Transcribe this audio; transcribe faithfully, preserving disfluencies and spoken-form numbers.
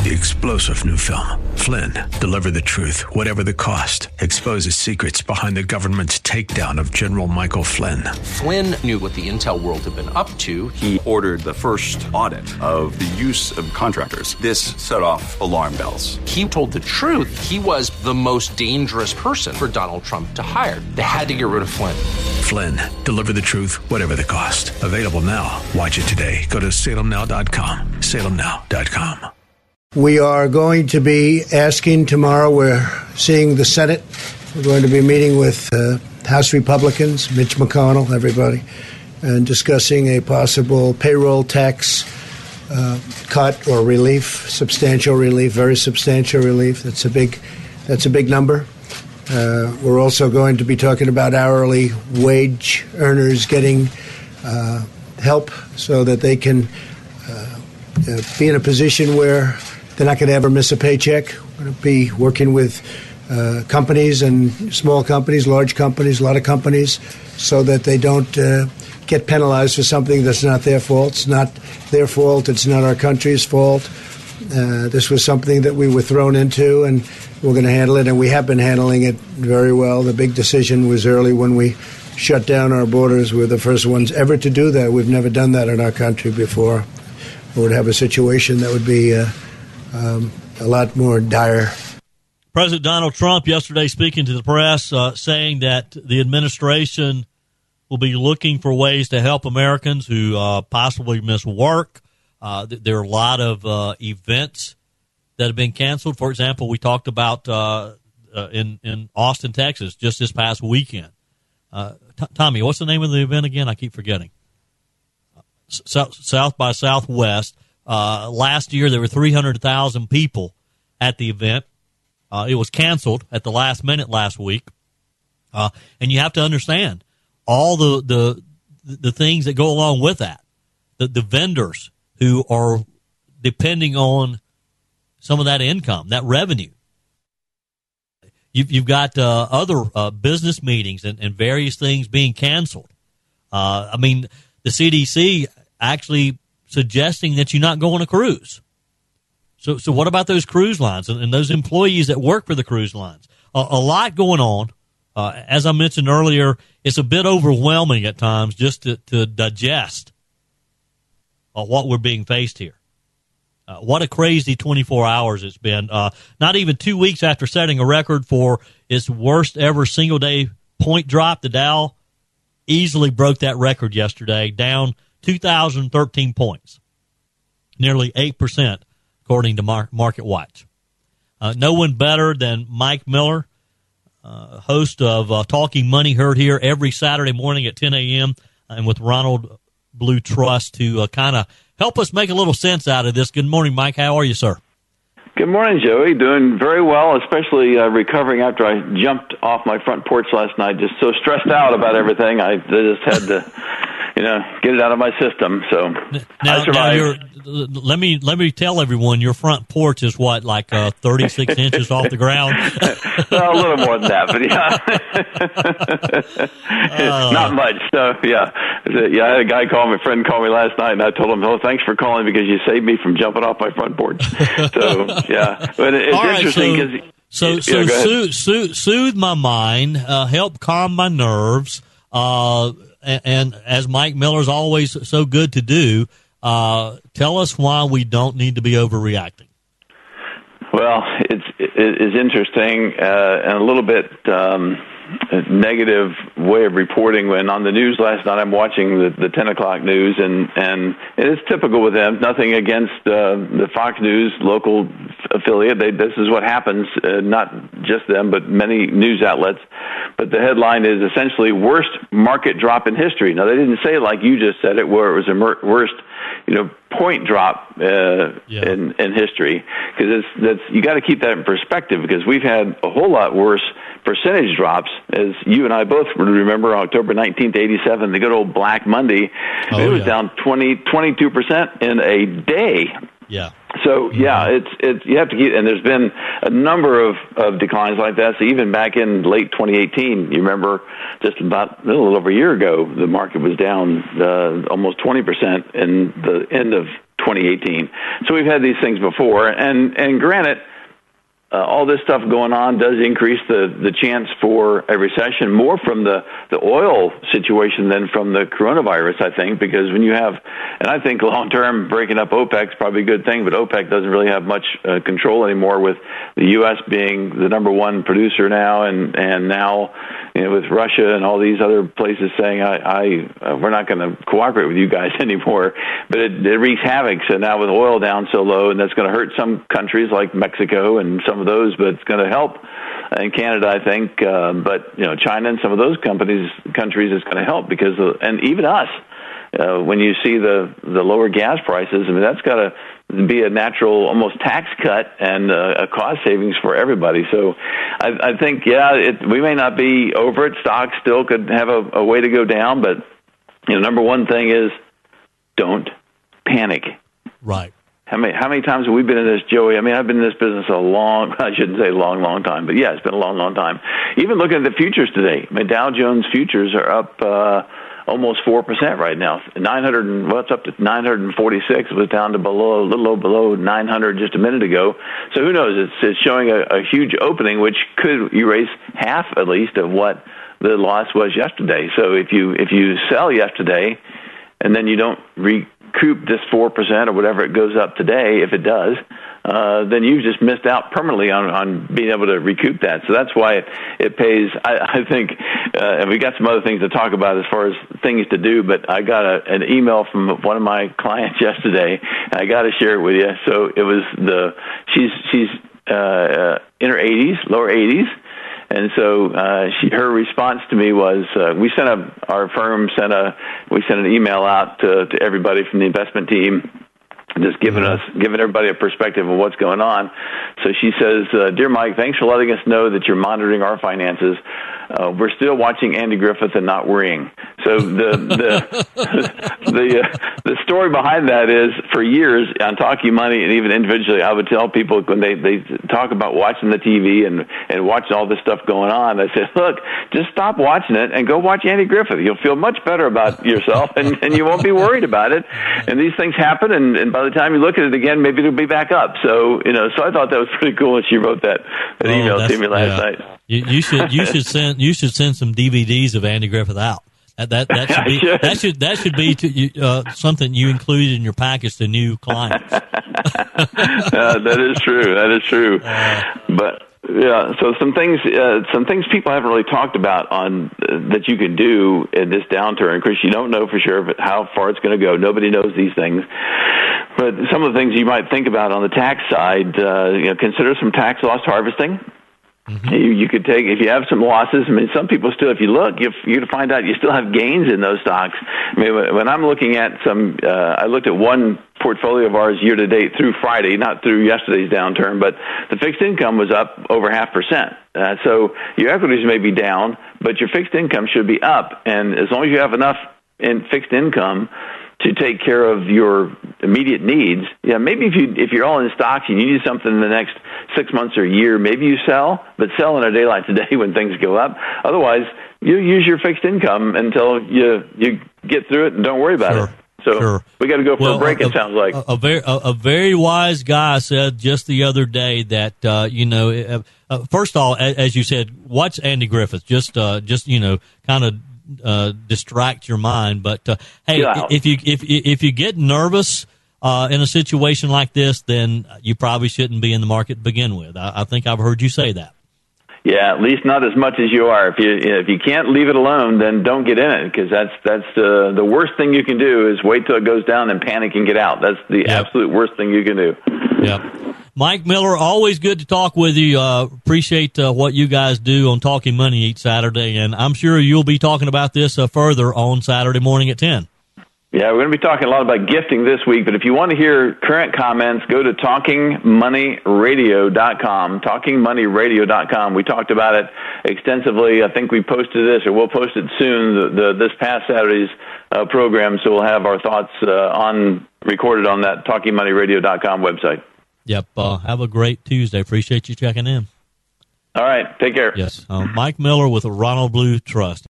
the explosive new film, Flynn, Deliver the Truth, Whatever the Cost, exposes secrets behind the government's takedown of General Michael Flynn. Flynn knew what the intel world had been up to. He ordered the first audit of the use of contractors. This set off alarm bells. He told the truth. He was the most dangerous person for Donald Trump to hire. They had to get rid of Flynn. Flynn, Deliver the Truth, Whatever the Cost. Available now. Watch it today. Go to salem now dot com. salem now dot com. We are going to be asking tomorrow, we're seeing the Senate. We're going to be meeting with uh, House Republicans, Mitch McConnell, everybody, and discussing a possible payroll tax uh, cut or relief, substantial relief, very substantial relief. That's a big, that's a big number. Uh, we're also going to be talking about hourly wage earners getting uh, help so that they can uh, uh, be in a position where they're not going to ever miss a paycheck. We're going to be working with uh, companies and small companies, large companies, a lot of companies, so that they don't uh, get penalized for something that's not their fault. It's not their fault. It's not our country's fault. Uh, this was something that we were thrown into, and we're going to handle it, and we have been handling it very well. The big decision was early when we shut down our borders. We're the first ones ever to do that. We've never done that in our country before. We would have a situation that would be uh, um, a lot more dire. President Donald Trump yesterday speaking to the press, uh, saying that the administration will be looking for ways to help Americans who uh, possibly miss work. Uh, there are a lot of uh, events that have been canceled. For example, we talked about uh, uh, in, in Austin, Texas, just this past weekend. Uh, T- Tommy, what's the name of the event again? I keep forgetting. South, South by Southwest. Uh, last year, there were three hundred thousand people at the event. Uh, it was canceled at the last minute last week. Uh, and you have to understand all the, the, the things that go along with that. The, the vendors who are depending on some of that income, that revenue. You've, you've got uh, other uh, business meetings and, and various things being canceled. Uh, I mean, the C D C actually suggesting that you not go on a cruise. So so what about those cruise lines and, and those employees that work for the cruise lines? Uh, a lot going on. Uh, as I mentioned earlier, it's a bit overwhelming at times just to, to digest uh, what we're being faced here. Uh, what a crazy twenty-four hours it's been. Uh, not even two weeks after setting a record for its worst ever single-day point drop, the Dow easily broke that record yesterday, down two thousand thirteen points, nearly eight percent, according to Mar- Market Watch. Uh, no one better than Mike Miller, uh, host of uh, Talking Money, heard here every Saturday morning at ten a.m. and with Ronald Blue Trust to uh, kind of help us make a little sense out of this. Good morning, Mike. How are you, sir? Good morning, Joey. Doing very well, especially uh, recovering after I jumped off my front porch last night. Just so stressed out about everything. I just had to, you know, get it out of my system. So now, I survived. Now you're, let me let me tell everyone, your front porch is what, like uh, thirty-six inches off the ground? Well, a little more than that, but yeah, uh, not much. So yeah, yeah. I had a guy call me, a friend call me last night, and I told him, "Oh, thanks for calling because you saved me from jumping off my front porch." So yeah, but it's All right, interesting because. So, so, yeah, so soothe, soothe, soothe my mind, uh, help calm my nerves, uh, and, and as Mike Miller's always so good to do, uh, tell us why we don't need to be overreacting. Well, it's it's interesting uh, and a little bit um, a negative way of reporting. When on the news last night, I'm watching the, the ten o'clock news, and and it is typical with them. Nothing against uh, the Fox News local affiliate. They, this is what happens. Uh, not just them, but many news outlets. But the headline is essentially worst market drop in history. Now they didn't say it like you just said it, where it was a mer- worst, you know, point drop uh, yeah. in in history, because it's that's you got to keep that in perspective, because we've had a whole lot worse percentage drops, as you and I both remember. October nineteenth, eighty-seven, the good old Black Monday, oh, it was yeah. down twenty, twenty-two percent in a day. Yeah. So yeah, it's it's you have to keep, and there's been a number of, of declines like that. So even back in late twenty eighteen, you remember, just about a little over a year ago, the market was down uh, almost twenty percent in the end of twenty eighteen. So we've had these things before, and and granted, uh, all this stuff going on does increase the the chance for a recession more from the the oil situation than from the coronavirus, I think, because when you have, and I think long term breaking up OPEC is probably a good thing, but OPEC doesn't really have much uh, control anymore, with the U S being the number one producer now, and and now, you know, with Russia and all these other places saying, I, I uh, we're not going to cooperate with you guys anymore. But it, it wreaks havoc. So now with oil down so low, and that's going to hurt some countries like Mexico and some of those, but it's going to help in Canada, I think. Uh, but, you know, China and some of those companies, countries is going to help because, of, and even us, uh, when you see the, the lower gas prices, I mean, that's got to be a natural, almost tax cut and uh, a cost savings for everybody. So I, I think, yeah, it, we may not be over it. Stocks still could have a, a way to go down, but, you know, number one thing is don't panic. Right. How many, how many times have we been in this, Joey? I mean, I've been in this business a long, I shouldn't say long, long time, but yeah, it's been a long, long time. Even looking at the futures today, I mean, Dow Jones futures are up, uh, almost four percent right now. nine hundred, well, it's up to nine hundred forty-six. It was down to below, a little below nine hundred just a minute ago. So who knows? It's, it's showing a, a huge opening, which could erase half at least of what the loss was yesterday. So if you if you sell yesterday and then you don't recoup this four percent or whatever it goes up today, if it does, uh, then you've just missed out permanently on, on being able to recoup that. So that's why it, it pays. I, I think, uh, and we got some other things to talk about as far as things to do, but I got a, an email from one of my clients yesterday, and I got to share it with you. So it was the, she's, she's, uh, uh in her eighties, lower eighties. And so uh, she, her response to me was, uh, we sent a, our firm sent a, we sent an email out to, to everybody from the investment team, just giving us, giving everybody a perspective of what's going on. So she says, uh, "Dear Mike, thanks for letting us know that you're monitoring our finances. Uh, we're still watching Andy Griffith and not worrying." So the the the uh, the story behind that is, for years on Talking Money and even individually, I would tell people when they, they talk about watching the T V and and watching all this stuff going on, I said, look, just stop watching it and go watch Andy Griffith. You'll feel much better about yourself, and, and you won't be worried about it. And these things happen, and, and by the time you look at it again, maybe it'll be back up. So you know, so I thought that was pretty cool when she wrote that, that oh, email to me last yeah. night. You, you should you should send you should send some D V Ds of Andy Griffith out. That that, that should be should. that should that should be to, uh, something you include in your package to new clients. uh, that is true. That is true. Uh, but yeah, so some things uh, some things people haven't really talked about on uh, that you can do in this downturn. Chris, you don't know for sure but how far it's going to go. Nobody knows these things. But some of the things you might think about on the tax side, uh, you know, consider some tax loss harvesting. Mm-hmm. You, you could take, if you have some losses, I mean, some people still, if you look, you you're going to find out you still have gains in those stocks. I mean, when I'm looking at some, uh, I looked at one portfolio of ours year to date through Friday, not through yesterday's downturn, but the fixed income was up over half percent. Uh, so your equities may be down, but your fixed income should be up. And as long as you have enough in fixed income to take care of your immediate needs, yeah, maybe if you if you're all in stocks and you need something in the next six months or a year, maybe you sell, but sell in a day like today when things go up. Otherwise, you use your fixed income until you you get through it and don't worry about sure. it. So sure. we got to go for well, a break. A, it sounds like a, a very a, a very wise guy said just the other day that uh, you know, uh, uh, first of all, as, as you said, watch Andy Griffith. Just uh, just you know, kind of. Uh, distract your mind, but uh, hey, yeah. if you if if you get nervous uh, in a situation like this, then you probably shouldn't be in the market to begin with. I, I think I've heard you say that. Yeah, at least not as much as you are. If you if you can't leave it alone, then don't get in it, because that's that's uh, the worst thing you can do is wait till it goes down and panic and get out. That's the yep. absolute worst thing you can do. Yeah. Mike Miller, always good to talk with you. Uh, appreciate uh, what you guys do on Talking Money each Saturday, and I'm sure you'll be talking about this uh, further on Saturday morning at ten. Yeah, we're going to be talking a lot about gifting this week, but if you want to hear current comments, go to talking money radio dot com, talking money radio dot com. We talked about it extensively. I think we posted this, or we'll post it soon, the, the, this past Saturday's uh, program, so we'll have our thoughts uh, on recorded on that talking money radio dot com website. Yep. Uh, have a great Tuesday. Appreciate you checking in. All right. Take care. Yes. Uh, Mike Miller with the Ronald Blue Trust.